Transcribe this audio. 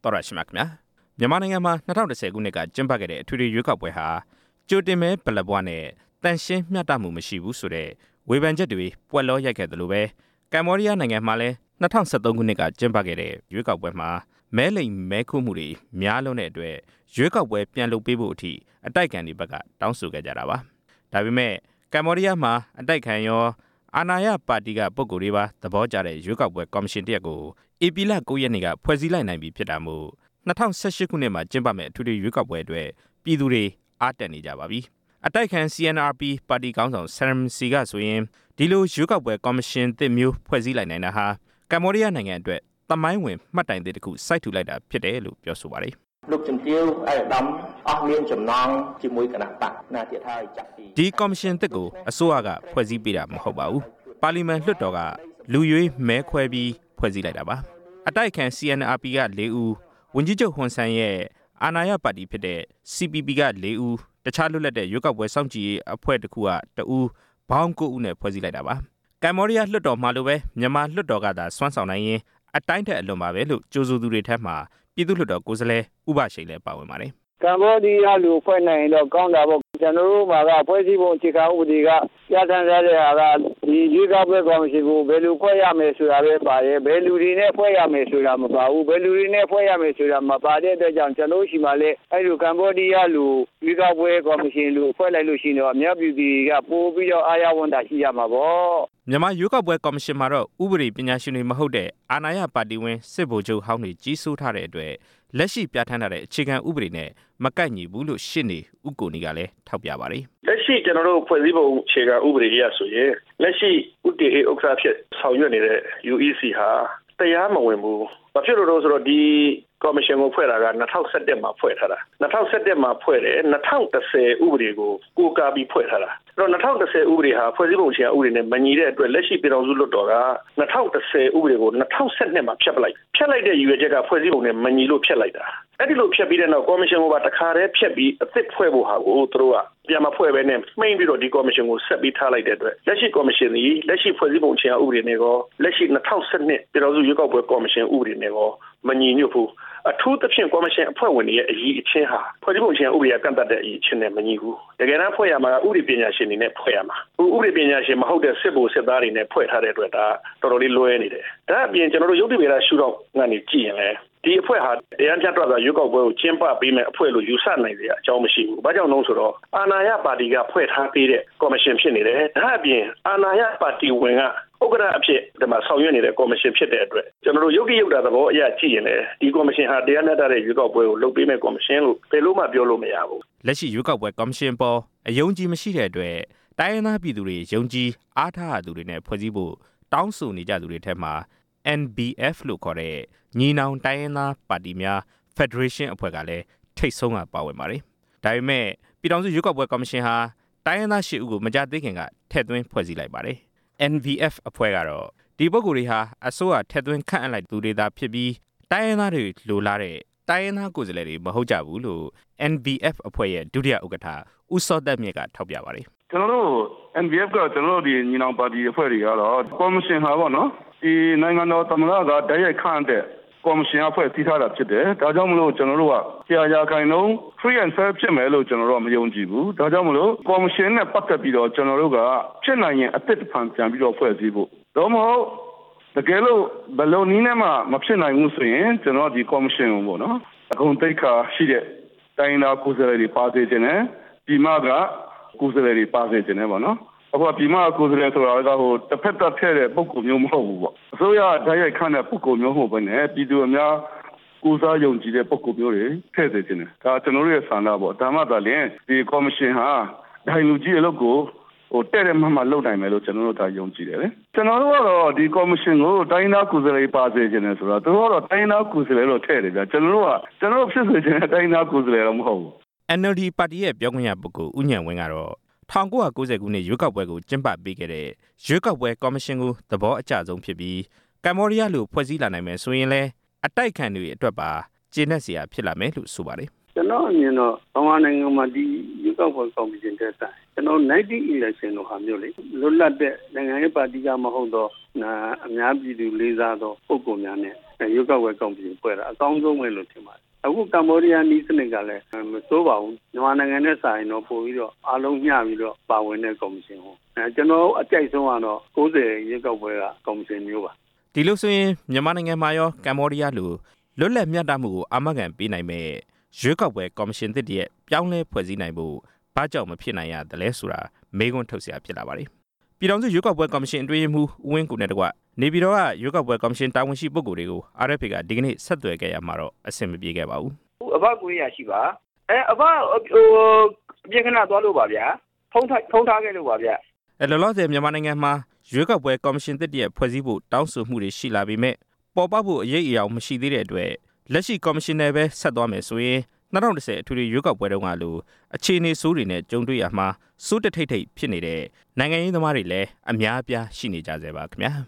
တော်ရရှိမှာခင်ဗျာမြန်မာနိုင်ငံမှာ2010ခုနှစ်ကကျင်းပခဲ့တဲ့အထွေထွေရွေးကောက်ပွဲဟာကြိုတင်မဲဘလက်ဘွားနဲ့တန်ရှင်းမျှတမှုမရှိဘူးဆိုတဲ့ဝေဖန်ချက်တွေပွက်လောရိုက်ခဲ့တယ်လို့ပဲကမ္ဘောဒီးယားနိုင်ငံမှာလည်း2013ခုနှစ်ကကျင်းပခဲ့တဲ့ရွေးကောက်ပွဲမှာမဲလိမ်မဲခိုးမှုတွေများလွန်းတဲ့အတွက်ရွေးကောက်ပွဲပြန်လုပ်ပေးဖို့အထိအတိုက်အခံတွေဘက်ကတောင်းဆိုခဲ့ကြတာပါဒါပေမဲ့ကမ္ဘောဒီးယားမှာအတိုက်အခံရောအာဏာရပါတီကပုဂ္ဂိုလ်တွေပါသဘောကျတဲ့ရွေးကောက်ပွဲကော်မရှင်တရက်ကိုဧပြီလ9ရက်နေ့ကဖွဲ့စည်းလိုက်နိုင်ပြီဖြစ်တာမို့2018ခုနှစ်မှာကျင်းပမဲ့အထွေထွေရွေးကောက်ပွဲအတွက်ပြည်သူတွေအားတက်နေကြပါပြီအတိုက်ခံ CNRP ပါတီခေါင်းဆောင် Sam Si ကဆိုရင်ဒီလိုရွေးကောက်ပွဲကော်မရှင်သစ်မျိုးဖွဲ့စည်းလိုက်နိုင်တာဟာကမ္ဘောဒီးယားနိုင်ငံအတွက်သမိုင်းဝင်မှတ်တိုင်သစ်တစ်ခုစိုက်ထူလိုက်တာဖြစ်တယ်လို့ပြောဆိုပါတယ်ဒီကော်မရှင်သစ်ကိုအစိုးရကဖွဲ့စည်းပေးတာမဟုတ်ပါဘူးပါလီမန်လွှတ်တော်ကလူရွေးမဲခွဲပြီးဖွဲ့စည်းလိုက်တာပါအတိုက်ခံ CNRP က4ဦးဝန်ကြီးချုပ်ဟွန်ဆန်ရဲ့အာဏာရပါတီဖြစ်တဲ့ CPP က4ဦးတခြားလွတ်လပ်တဲ့ရွေးကောက်ပွဲစောင့်ကြည့်ရေးအဖွဲ့တစ်ခုက2ဦးဘောင်း9ဦးနဲ့ဖွဲ့စည်းလိုက်တာပါကမ္ဘောဒီးယားလွှတ်တော်မှာလိုပဲမြန်မာလွှတ်တော်ကသာစွမ်းဆောင်နိုင်ရင်အတိုင်းထက်အလွန်ပါပဲလို့ကြိုဆိုသူတွေထက်မှပြည်သူ့လွှတ်တော်ကိုယ်စားလှယ်ဥပရှိန်လည်းပါဝင်ပါတယ်ကမ္ဘောဒီးယားလူဖွဲ့နိုင်တော့ကောင်းတာပေါ့ကျွန်တော်တို့မှာကဖွဲ့စည်းပုံအခြေခံဥပဒေကပြဋ္ဌာန်းထားတဲ့ဟာကဒီရွေးကောက်ပွဲကော်မရှင်ကိုဘယ်လိုဖွဲ့ရမယ်ဆိုတာပဲပါတယ်ဘယ်လူတွေနဲ့ဖွဲ့ရမယ်ဆိုတာမပါဘူးဘယ်လူတွေနဲ့ဖွဲ့ရမယ်ဆိုတာမပါတဲ့အတွက်ကြောင့်ကျွန်တော်ရှိမှလည်းအဲ့လိုကမ္ဘောဒီးယားလူရွေးကောက်ပွဲကော်မရှင်လူဖွဲ့လိုက်လို့ရှိရင်တော့အများပြည်သူကပို့ပြီးတော့အားရဝန်တာရှိရမှာပေါ့မြန်မာရွေးကောက်ပွဲကော်မရှင်မှာတော့ဥပဒေပညာရှင်တွေမဟုတ်တဲ့အာဏာရပါတီဝင်စစ်ဗိုလ်ချုပ်ဟောင်းတွေကြီးစိုးထားတဲ့အတွက်လက်ရှိပြဋ္ဌာန်းထားတဲ့အခြေခံဥပဒေနဲ့မကိုက်ညီဘူးလို့ရှင်းနေဥက္ကိုနီကလည်းထောက်ပြပါတယ်လက်ရှိကျွန်တော်တို့ဖွဲ့စည်းပုံအခြေခံဥပဒေအရဆိုရင်လက်ရှိဥတီအေဥက္ကဋ္ဌဖြစ်ဆောင်ရွက်နေတဲ့ UEC ဟာတရားမဝင်ဘူးဘာဖြစ်လို့လဲဆိုတော့ဒီကော်မရှင်ကိုဖွဲ့တာက2017မှာဖွဲ့ထားတာ2017မှာဖွဲ့တယ်2010ဥပဒေကိုကိုးကားပြီးဖွဲ့ထားတာအဲ့တော့2010ဥပဒေဟာဖွဲ့စည်းပုံအခြေခံဥပဒေနဲ့မညီတဲ့အတွက်လက်ရှိပြည်ထောင်စုလွှတ်တော်က2010ဥပဒေကို2012မှာဖျက်လိုက်တဲ့ရည်ရွယ်ချက်ကဖွဲ့စည်းပုံနဲ့မညီလို့ဖျက်လိုက်တာအဲ့ဒီလိုဖျက်ပြီးတဲ့နောက်ကော်မရှင်ကတခါတည်းဖျက်ပြီးအသစ်ဖွဲ့ဖို့ဟာကိုသူတို့ကပြန်မဖွဲ့ဘဲနဲ့မှိန်းပြီးတော့ဒီကော်မရှင်ကိုဆက်ပြီးထားလိုက်တဲ့အတွက်လက်ရှိကော်မရှင်ကြီးလက်ရှိဖွဲ့စည်းပုံအခြေခံဥပဒေနဲ့ကောလက်ရှိ2012ပြည်ထောင်စုရွေးကောက်ပွဲကော်မရှင်ဥပဒေနဲ့ကောမညီညွတ်ဘူးအထူးသဖြင့်ကော်မရှင်အဖွဲ့ဝင်တွေရဲ့အရေးအချင်းဟာဖွဲ့စည်းပုံအခြေခံဥပဒေကကန့်သတ်တဲ့အရေးအချင်းနဲ့မညီဘူးတကယ်တမ်းဖွဲ့ရမှာကဥပဒေပညာရှင်တွေနဲ့ဖွဲ့ရမှာဥပဒေပညာရှင်မဟုတ်တဲ့စစ်ဗိုလ်စစ်သားတွေနဲ့ဖွဲ့ထားတဲ့အတွက်ဒါတော်တော်လေးလွဲနေတယ်ဒါအပြင်ကျွန်တော်တို့ရုပ်တရက်ရှုတော့ကနေကြည့်ရင်လည်းဒီအဖွဲ့ဟာတရားမျှတစွာရွေးကောက်ပွဲကိုကျင်းပပေးမယ်အဖွဲ့လို့ယူဆနိုင်တဲ့အကြောင်းမရှိဘူး။ဘာကြောင့်လဲဆိုတော့အာဏာရပါတီကဖွဲ့ထားပေးတဲ့ကော်မရှင်ဖြစ်နေတယ်။ဒါအပြင်အာဏာရပါတီဝင်ကဥက္ကဋ္ဌအဖြစ်ဒီမှာဆောင်ရွက်နေတဲ့ကော်မရှင်ဖြစ်တဲ့အတွက်ကျွန်တော်တို့ရုပ်ရုပ်တာသဘောအရကြည့်ရင်လည်းဒီကော်မရှင်ဟာတရားမျှတတဲ့ရွေးကောက်ပွဲကိုလုပ်ပေးမဲ့ကော်မရှင်လို့ဘယ်လို့မှပြောလို့မရဘူး။လက်ရှိရွေးကောက်ပွဲကော်မရှင်ပေါ်အယုံကြည်မရှိတဲ့အတွက်တိုင်းရင်းသားပြည်သူတွေယုံကြည်အားထားသူတွေနဲ့ဖွဲ့စည်းဖို့တောင်းဆိုနေကြသူတွေထက်မှာ NBF လို့ခေါ်တဲ့ညီနောင်တိုင်းရင်းသားပါတီများ Federation အဖွဲ့ကလည်းထိတ်ဆုံးကပါဝင်ပါတယ်။ဒါပေမဲ့ပြည်ထောင်စုရွေးကောက်ပွဲကော်မရှင်ဟာတိုင်းရင်းသား8ဦးကိုမကြာသေးခင်ကထည့်သွင်းဖွဲ့စည်းလိုက်ပါတယ်။ NVF အဖွဲ့ကတော့ဒီပုဂ္ဂိုလ်တွေဟာအစိုးရထည့်သွင်းခန့်အပ်လိုက်သူတွေသာဖြစ်ပြီးတိုင်းရင်းသားတွေလိုလားတဲ့တိုင်းရင်းသားကိုယ်စားလှယ်တွေမဟုတ်ကြဘူးလို့ NVF အဖွဲ့ရဲ့ဒုတိယဥက္ကဋ္ဌဦးစောသက်မြင့်ကထောက်ပြပါတယ်။ကျွန်တော်တို့ NVF ကကျွန်တော်တို့ဒီညီနောင်ပါတီအဖွဲ့တွေကတော့ကော်မရှင်ဟာပေါ့နော်ဒီနိုင်ငံတော်သမ္မတကတိုက်ရိုက်ခန့်တဲ့ကော်မရှင်အဖွဲ့စည်းထားတာဖြစ်တယ်ဒါကြောင့်မလို့ကျွန်တော်တို့ကကြာခိုင်လုံး free and fair ဖြစ်မယ်လို့ကျွန်တော်တို့ကမယုံကြည်ဘူးဒါကြောင့်မလို့ကော်မရှင်နဲ့ပတ်သက်ပြီးတော့ကျွန်တော်တို့ကဖြစ်နိုင်ရင်အသစ်တစ်ဖန်ပြန်ပြီးတော့ဖွဲ့စည်းဖို့တော့မဟုတ်တကယ်လို့ဘယ်လိုနည်းနဲ့မှမဖြစ်နိုင်ဘူးဆိုရင်ကျွန်တော်ဒီကော်မရှင်ကိုပေါ့နော်အကုန်တိတ်ခါရှိတဲ့တိုင်းသားကိုယ်စားလှယ်တွေပါစေခြင်းနဲ့ဒီမှာကကိုယ်စားလှယ်တွေပါစေခြင်းနဲ့ပေါ့နော်အခုပြည်မကိုယ်စားလှယ်ဆိုတာကဟိုတစ်ဖက်သက်ဖက်တဲ့ပုံကူမျိုးမဟုတ်ဘူးပေါ့အစိုးရဓာတ်ရိုက်ခန့်တဲ့ပုံကူမျိုးမဟုတ်ဘဲနဲ့ပြည်သူအများကိုစားယုံကြည်တဲ့ပုံကူမျိုးတွေထည့်စေခြင်းတယ်ဒါကျွန်တော်တို့ရဲ့ဆန္ဒပေါ့ဒါမှသာလျှင်ဒီကော်မရှင်ဟာဒိုင်လူကြီးအလုပ်ကိုဟိုတဲ့တဲ့မှလုပ်နိုင်မယ်လို့ကျွန်တော်တို့ဒါယုံကြည်တယ်လေကျွန်တော်တို့ကတော့ဒီကော်မရှင်ကိုတိုင်းသားကိုယ်စားလှယ်ပါစေခြင်းတယ်ဆိုတော့သူတို့ကတော့တိုင်းသားကိုယ်စားလှယ်လို့ထည့်တယ်ဗျကျွန်တော်တို့ဖြစ်စေခြင်းတဲ့တိုင်းသားကိုယ်စားလှယ်တော့မဟုတ်ဘူး NLD ပါတီရဲ့ပြောခွင့်ရပုဂ္ဂိုလ်ဦးဉာဏ်ဝင်းကတော့1990ခုနှစ်ရွေးကောက်ပွဲကိုကျင်းပပေးခဲ့တဲ့ရွေးကောက်ပွဲကော်မရှင်ကိုသဘောအကျဆုံးဖြစ်ပြီးကမ္ဘောဒီးယားလိုဖွဲ့စည်းလာနိုင်မယ်ဆိုရင်လည်းအတိုက်ခံတွေအတွက်ပါကျေနပ်စရာဖြစ်လာမယ်လို့ဆိုပါတယ်ကျွန်တော်အမြင်တော့မြန်မာနိုင်ငံမှာဒီရွေးကောက်ပွဲကော်မရှင်တက်ဆိုင်ကျွန်တော်90 election လို့ဟာမျိုးလေလွတ်လပ်တဲ့နိုင်ငံရေးပါတီကမဟုတ်တော့အများပြည်သူလေးစားသောပုဂ္ဂိုလ်များနဲ့ရွေးကောက်ပွဲကော်မရှင်ဖွဲ့တာအကောင်းဆုံးပဲလို့ထင်ပါတယ်အခုကမ္ဘောဒီးယားနီးစနစ်ကလည်းမစိုးပါဘူးမြန်မာနိုင်ငံနဲ့စာရင်တော့ပို့ပြီးတော့အားလုံးမျှပြီးတော့ပါဝင်တဲ့ကော်မရှင်ဟောကျွန်တော်အကြိုက်ဆုံးကတော့90ရွေးကောက်ပွဲကကော်မရှင်မျိုးပါဒီလိုဆိုရင်မြန်မာနိုင်ငံမှာရောကမ္ဘောဒီးယားလိုလွတ်လပ်မျှတမှုကိုအာမခံပေးနိုင်မဲ့ရွေးကောက်ပွဲကော်မရှင်သစ်ရဲ့ပြောင်းလဲဖွဲ့စည်းနိုင်ဖို့ဘာကြောင့်မဖြစ်နိုင်ရသလဲဆိုတာမေးခွန်းထုတ်စရာဖြစ်လာပါတယ်ပြည်ထောင်စုရွေးကောက်ပွဲကော်မရှင်အတွင်းရေးမှူးဦးဝင်းကိုနဲ့တကွနေပြည်တော်ကရွေးကောက်ပွဲကော်မရှင်တာဝန်ရှိပုဂ္ဂိုလ်တွေကို RFA ကဒီကနေ့ဆက်သွယ်ခဲ့ရမှာတော့အဆင်မပြေခဲ့ပါဘူးအဘကိုရရှိပါအဘပြေခဏသွားလို့ပါဗျာဖုံးထားခဲ့လို့ပါဗျာလောလောဆယ်မြန်မာနိုင်ငံမှာရွေးကောက်ပွဲကော်မရှင်သစ်ရဲ့ဖွဲ့စည်းဖို့တောင်းဆိုမှုတွေရှိလာပေမဲ့ပေါ်ပေါက်ဖို့အရေးအယောင်မရှိသေးတဲ့အတွက်လက်ရှိကော်မရှင်နယ်ပဲဆက်သွားမယ်ဆိုရင်2010အထွေထွေရွေးကောက်ပွဲတုန်းကလိုအခြေအနေဆိုးတွေနဲ့ကြုံတွေ့ရမှာစိုးတထိတ်ထိတ်ဖြစ်နေတဲ့နိုင်ငံရေးသမားတွေလည်းအများအပြားရှိနေကြဆဲပါခင်ဗျာ